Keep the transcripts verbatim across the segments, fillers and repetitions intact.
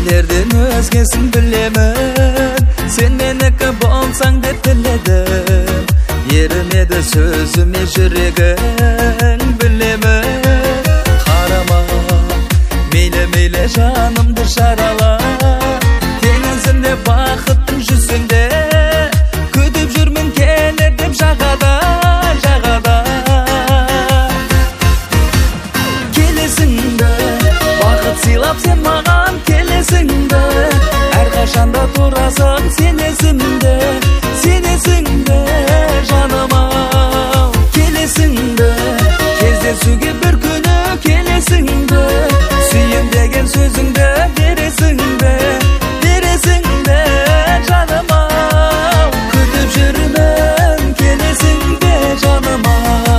Nelerden özgesin bilemen, sen meniki bolsaң dep tiledim. Yerimedi sözüme yüregin bilemen. Karama, meyle meyle canımdır şarala. Denizimde bakıttım yüzünde, kütüp жүрмін keler dep жағада, жағада. Келесіңді, бақыт сыйлап сен маған келесіңді. Әрқашанда тұрасың сен есімде, сен есіңде жаныма. Келесіңді, кездесуге бір күні келесіңді. Сүйем деген сөзіңді бересіңді, бересіңді жаныма. Күтіп жүрмін келесіңді жаныма.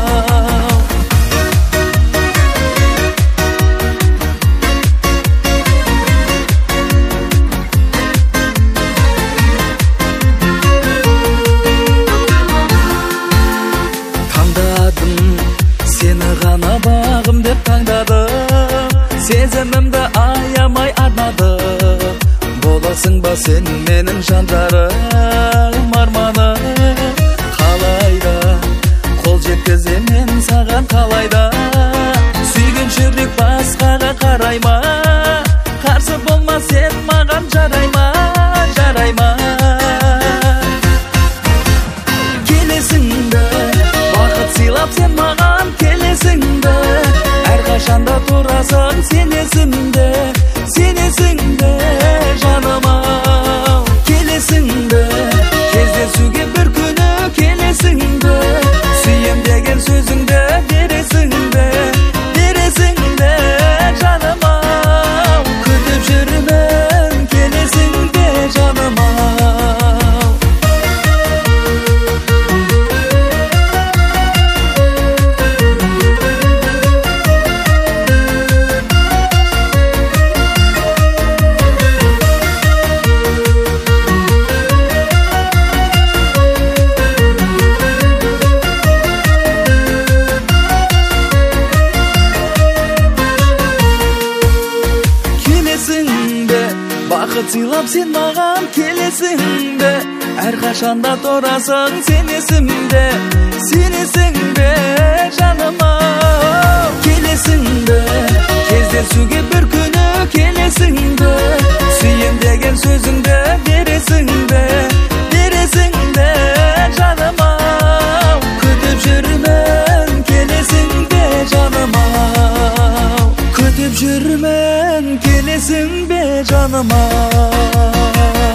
Seni ғана бағым деп таңдадым, сезімімді аямай арнадым. Боласың ба сен менің жандарым, арманым. Қалайда қол жеткіземін саған, қалайда сүйген жүрек басқаға қарай ма? Қарсы болма сен маған, жарай ма, жарай ма? Келесіңді, бақыт сыйлап сен маған келесіңді. Әрқашанда тұрасың сен есімде, сен есіңде жаныма. Келесіңді, кездесуге бір күні келесіңді. Сүйем деген сөзіңді бересіңді, бересіңді жаныма. Күтіп жүрмін келесіңді жаныма. Бақыт сыйлап сен маған келесіңді. Әрқашанда тұрасың сен есімде, сен есіңде жаныма. Келесіңді, кездесуге бір күні келесіңді. Сүйем деген сөзіңді бересіңді, бересіңді жаныма. Күтіп жүрмін келесіңді жаныма. Күтіп жүрмін келесің бе жаныма.